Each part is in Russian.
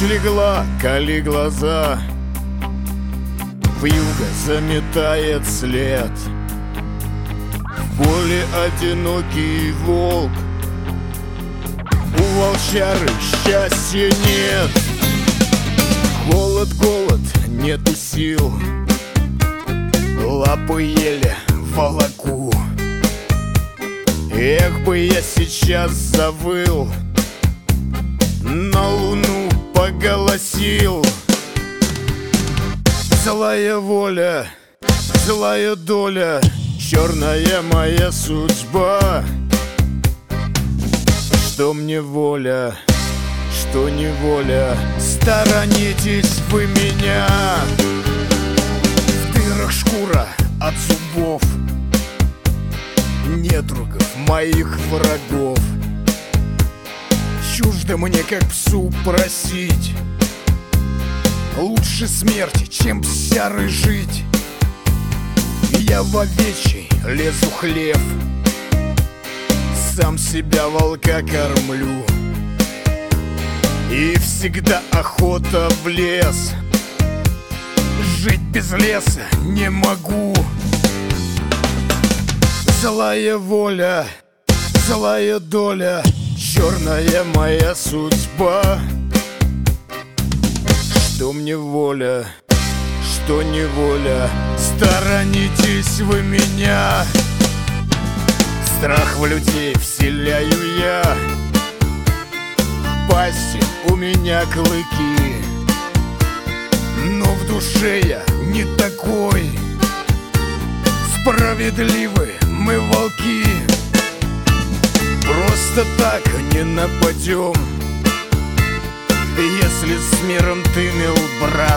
легла, кали глаза, вьюга заметает след. В поле одинокий волк, у волчары счастья нет. Голод, голод, нету сил, лапы еле волоку. Эх бы я сейчас завыл, на луну поголосил. Злая воля, злая доля, черная моя судьба. Что мне воля, что неволя, сторонитесь вы меня. В дырах шкура от зубов, недругов моих врагов. Чуждо мне, как псу, просить, лучше смерти, чем псярой жить. Я в овечий лезу хлев, сам себя волка кормлю. И всегда охота в лес, жить без леса не могу. Злая воля, злая доля, черная моя судьба. Что мне воля, что неволя, сторонитесь вы меня. Страх в людей вселяю я, в пасти у меня клыки, но в душе я не такой. Справедливы мы волки, просто так не нападем. Если с миром ты мил, брат,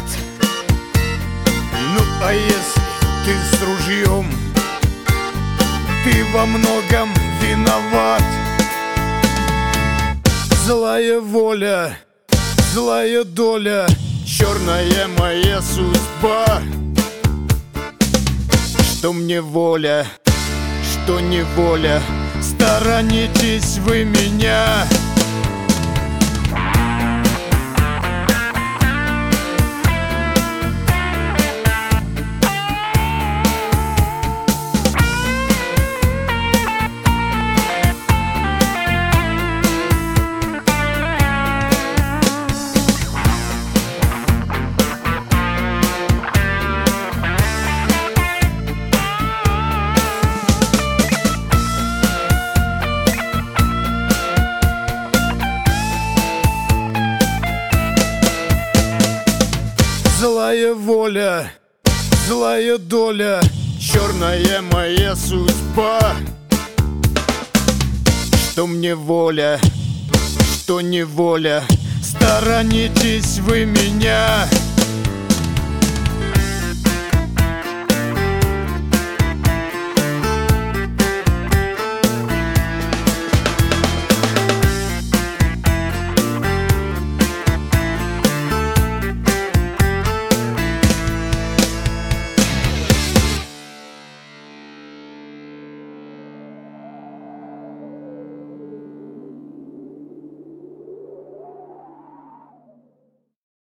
ну а если ты с ружьем, ты во многом виноват. Злая воля, злая доля, черная моя судьба. Что мне воля, что неволя, сторонитесь вы меня. Злая воля, злая доля, черная моя судьба. Что мне воля, что неволя, сторонитесь вы меня.